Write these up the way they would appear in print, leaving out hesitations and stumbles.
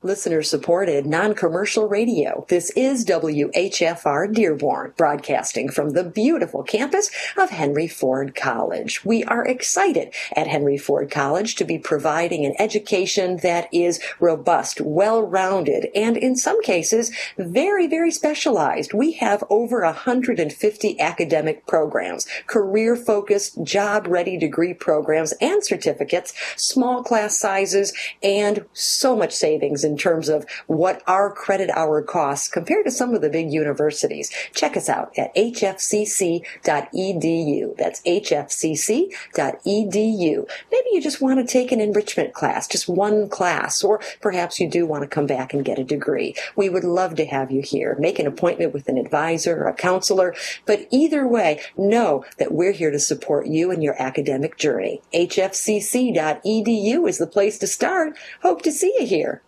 Listener-supported, non-commercial radio. This is WHFR Dearborn, broadcasting from the beautiful campus of Henry Ford College. We are excited at Henry Ford College to be providing an education that is robust, well-rounded, and in some cases, very, very specialized. We have over 150 academic programs, career-focused, job-ready degree programs and certificates, small class sizes, and so much savings in terms of what our credit hour costs compared to some of the big universities. Check us out at hfcc.edu. That's hfcc.edu. Maybe you just want to take an enrichment class, just one class, or perhaps you do want to come back and get a degree. We would love to have you here. Make an appointment with an advisor or a counselor, but either way, know that we're here to support you in your academic journey. hfcc.edu is the place to start. Hope to see you here.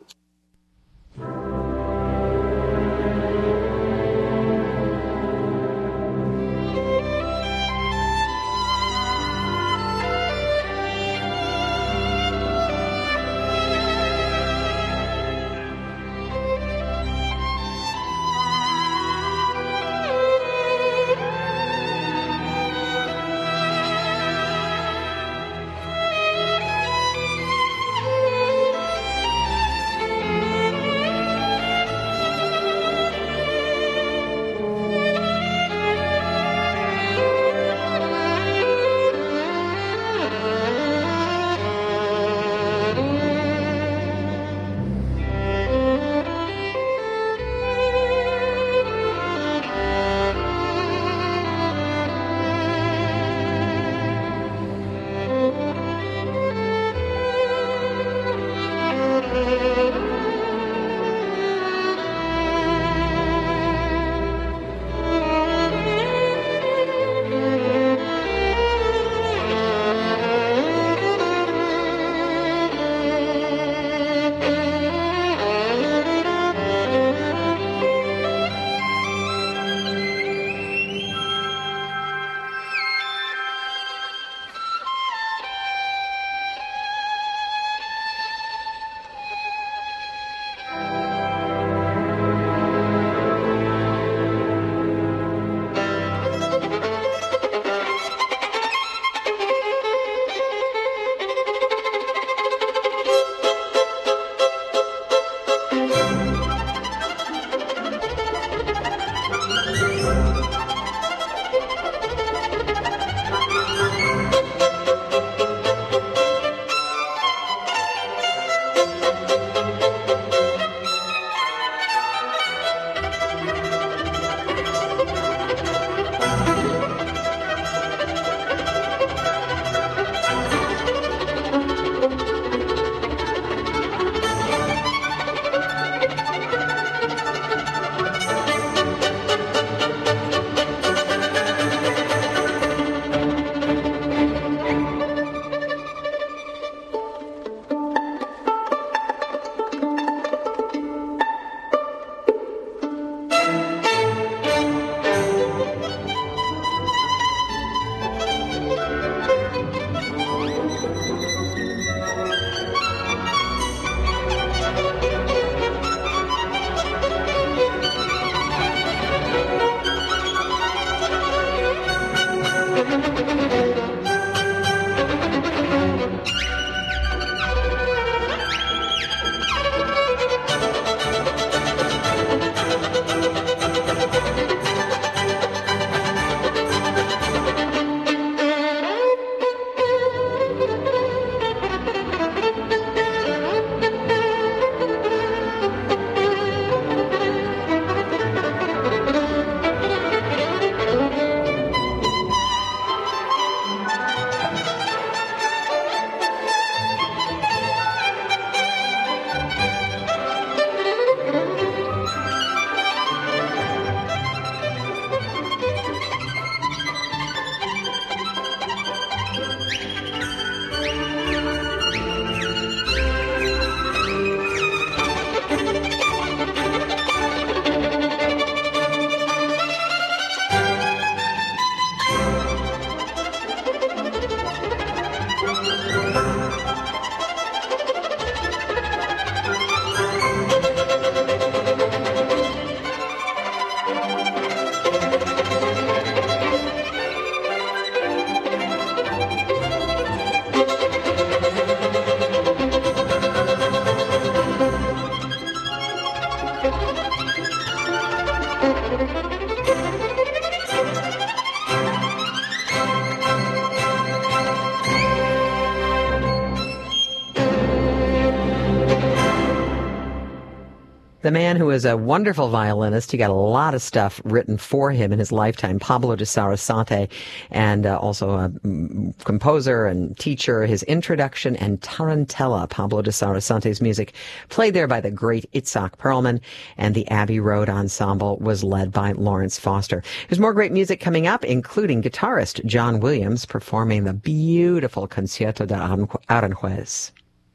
the man who is a wonderful violinist. He got a lot of stuff written for him in his lifetime, Pablo de Sarasate, and also a composer and teacher. His introduction and Tarantella, Pablo de Sarasate's music, played there by the great Itzhak Perlman, and the Abbey Road Ensemble was led by Lawrence Foster. There's more great music coming up, including guitarist John Williams performing the beautiful Concierto de Aranjuez.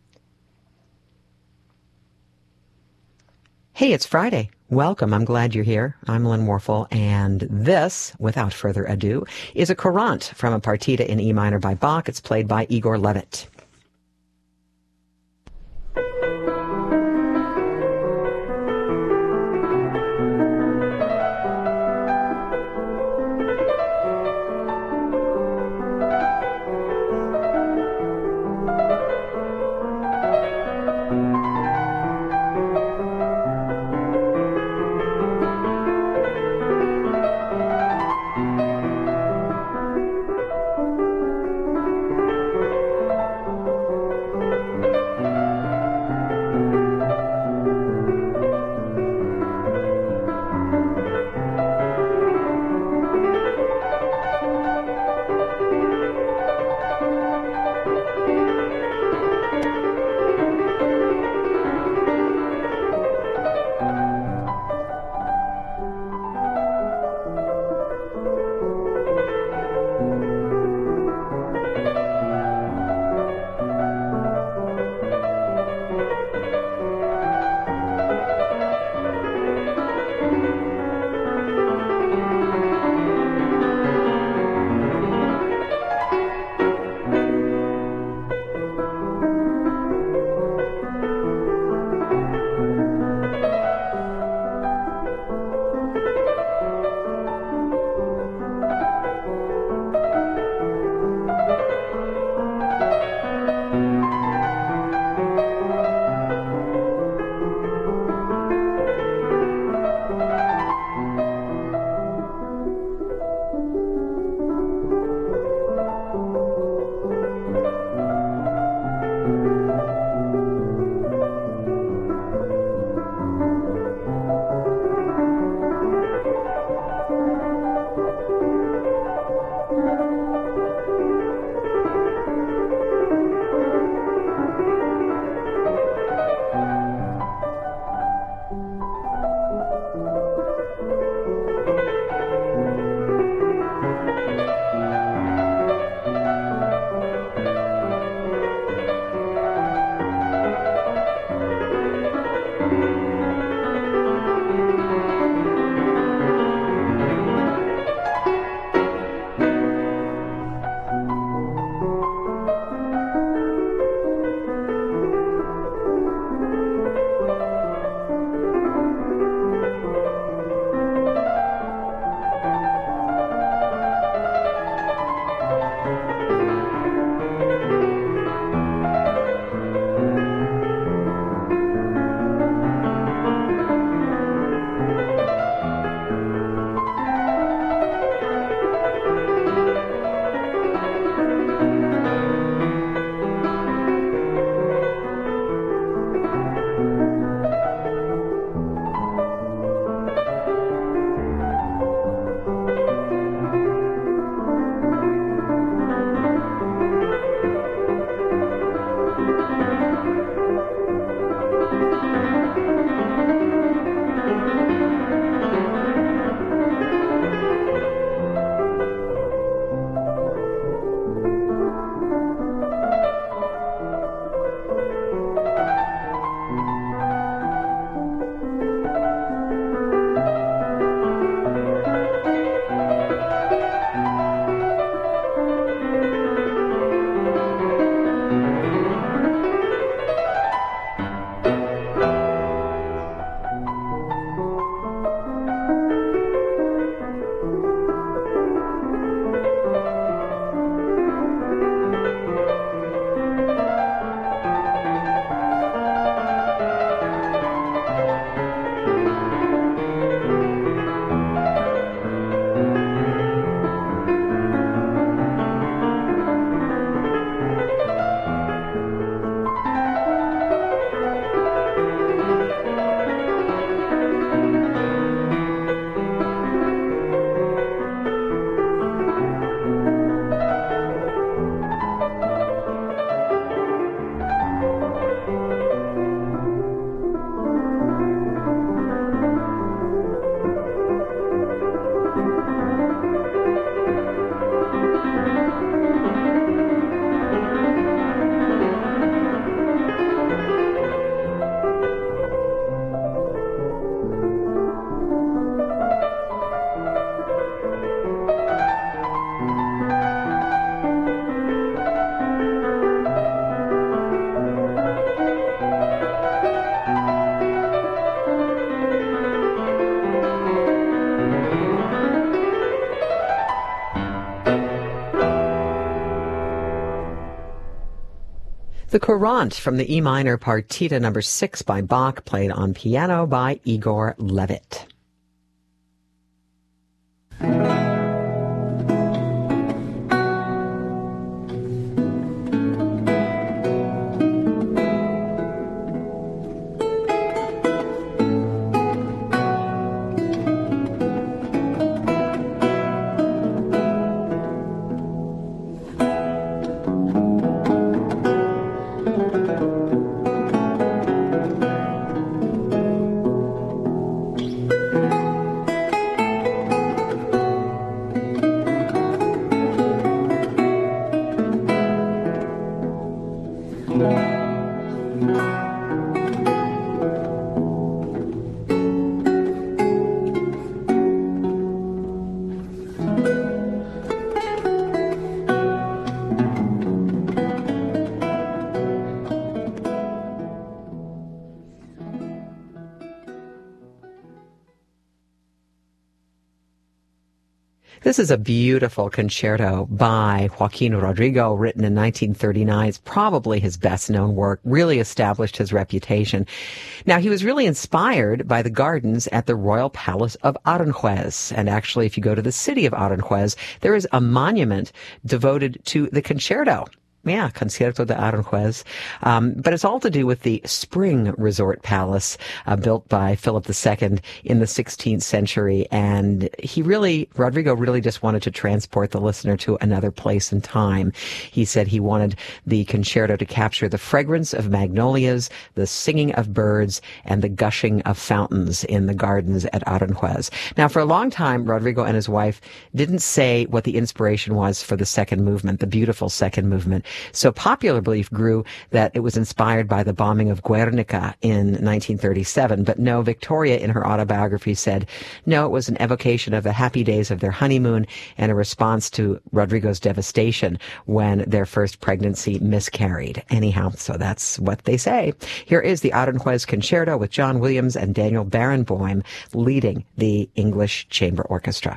Hey, it's Friday. Welcome. I'm glad you're here. I'm Lynn Warfel, and this, without further ado, is a courant from a partita in E minor by Bach. It's played by Igor Levit. The Courant from the E minor Partita number 6 by Bach, played on piano by Igor Levit. This is a beautiful concerto by Joaquin Rodrigo, written in 1939. It's probably his best-known work, really established his reputation. Now, he was really inspired by the gardens at the Royal Palace of Aranjuez. And actually, if you go to the city of Aranjuez, there is a monument devoted to the concerto. Yeah, Concierto de Aranjuez. But it's all to do with the Spring Resort Palace, built by Philip II in the 16th century. And Rodrigo really just wanted to transport the listener to another place and time. He said he wanted the concerto to capture the fragrance of magnolias, the singing of birds, and the gushing of fountains in the gardens at Aranjuez. Now, for a long time, Rodrigo and his wife didn't say what the inspiration was for the second movement, the beautiful second movement. So popular belief grew that it was inspired by the bombing of Guernica in 1937. But no, Victoria in her autobiography said, no, it was an evocation of the happy days of their honeymoon and a response to Rodrigo's devastation when their first pregnancy miscarried. Anyhow, so that's what they say. Here is the Aranjuez Concerto with John Williams and Daniel Barenboim leading the English Chamber Orchestra.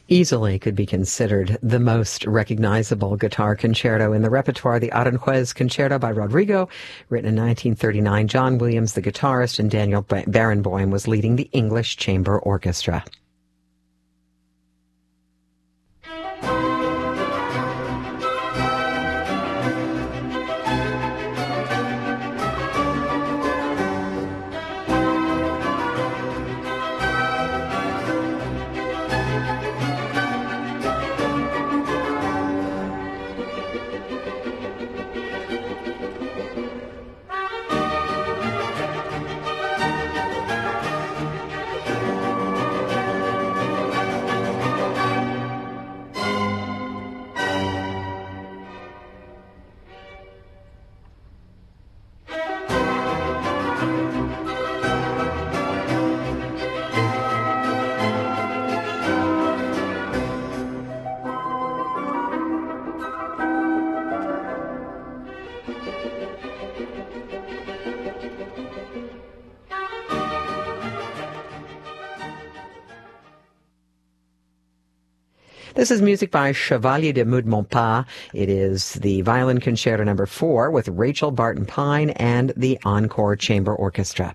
Easily could be considered the most recognizable guitar concerto in the repertoire, the Aranjuez Concerto by Rodrigo, written in 1939. John Williams, the guitarist, and Daniel Barenboim was leading the English Chamber Orchestra. This is music by Chevalier de Meudmontpas. It is the Violin Concerto No. 4 with Rachel Barton Pine and the Encore Chamber Orchestra.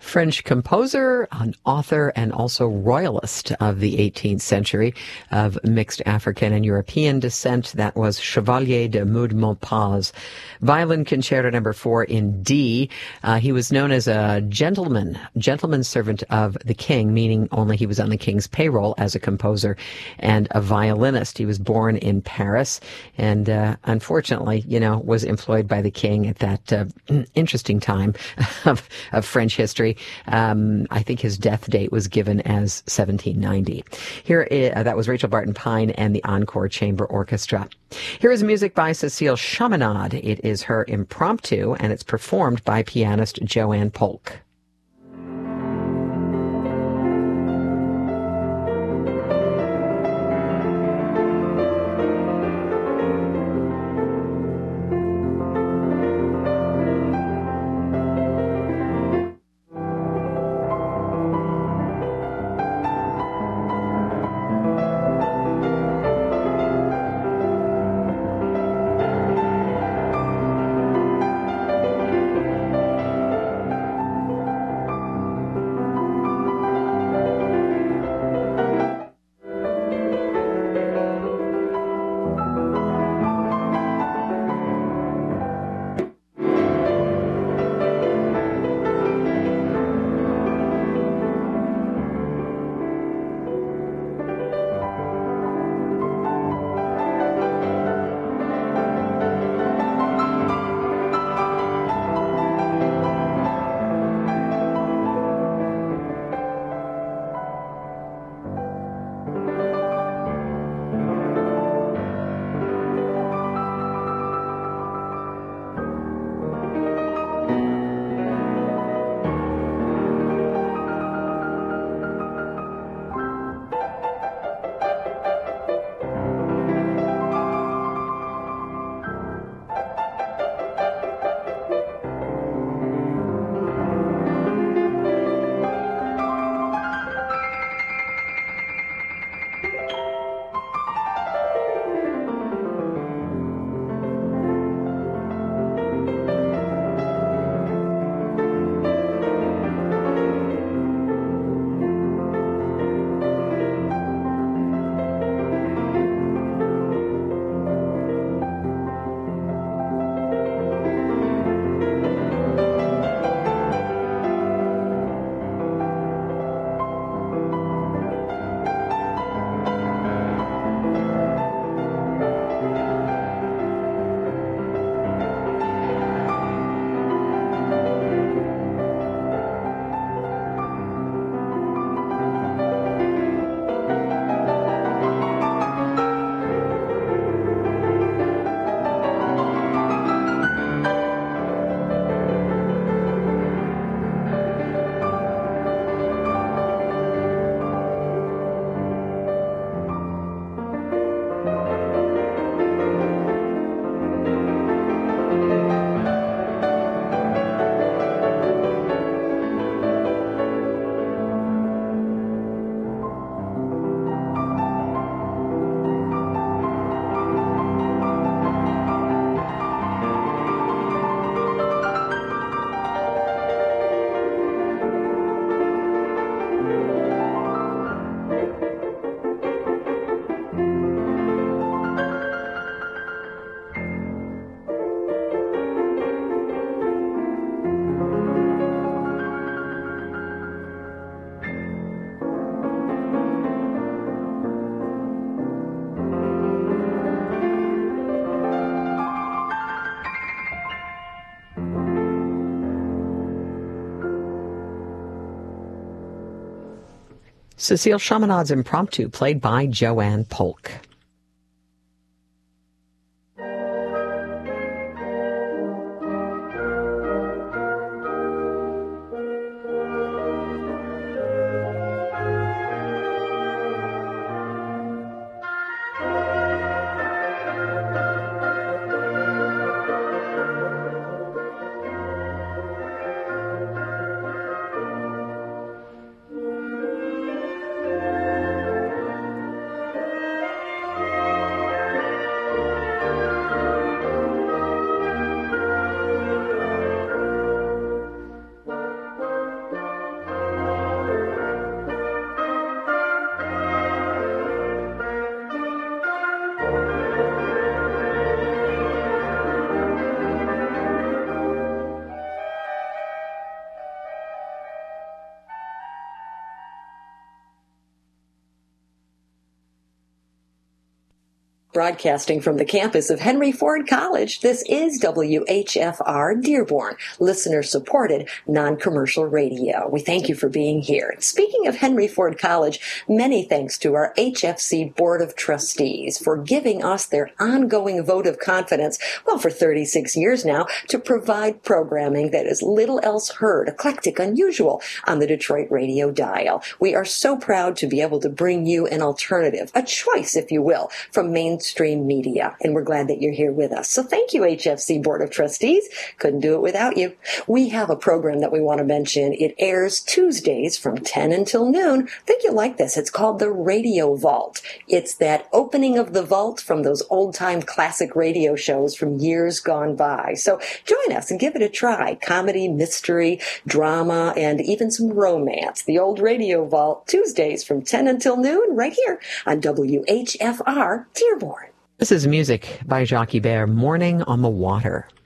French composer, an author, and also royalist of the 18th century of mixed African and European descent. That was Chevalier de Meud-Maupas. Violin Concerto number 4 in D. He was known as a gentleman's servant of the king, meaning only he was on the king's payroll as a composer and a violinist. He was born in Paris and unfortunately, was employed by the king at that interesting time of French history. I think his death date was given as 1790. That was Rachel Barton Pine and the Encore Chamber Orchestra. Here is music by Cécile Chaminade. It is her Impromptu, and it's performed by pianist Joanne Polk. Cécile Chaminade's Impromptu, played by Joanne Polk. Broadcasting from the campus of Henry Ford College, this is WHFR Dearborn, listener-supported, non-commercial radio. We thank you for being here. Speaking of Henry Ford College, many thanks to our HFC Board of Trustees for giving us their ongoing vote of confidence, well, for 36 years now, to provide programming that is little else heard, eclectic, unusual, on the Detroit radio dial. We are so proud to be able to bring you an alternative, a choice, if you will, from mainstream media, and we're glad that you're here with us. So thank you, HFC Board of Trustees. Couldn't do it without you. We have a program that we want to mention. It airs Tuesdays from 10 until noon. I think you'll like this. It's called the Radio Vault. It's that opening of the vault from those old-time classic radio shows from years gone by. So join us and give it a try. Comedy, mystery, drama, and even some romance. The old Radio Vault, Tuesdays from 10 until noon, right here on WHFR Dearborn. This is music by Jacques Bear, Morning on the Water.